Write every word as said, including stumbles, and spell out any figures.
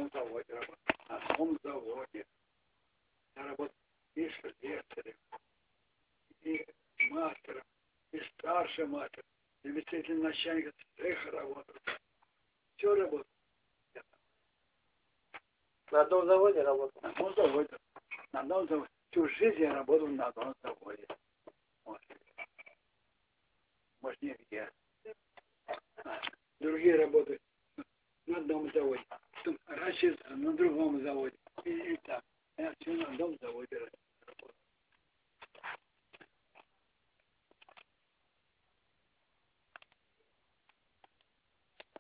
одном заводе работал. На одном заводе. Я работал и слесарем, и мастером, и старшим мастером, и заместителем начальника цеха работал. Все работал. На одном заводе работал? На одном заводе. На одном заводе. Всю жизнь я работал на одном заводе.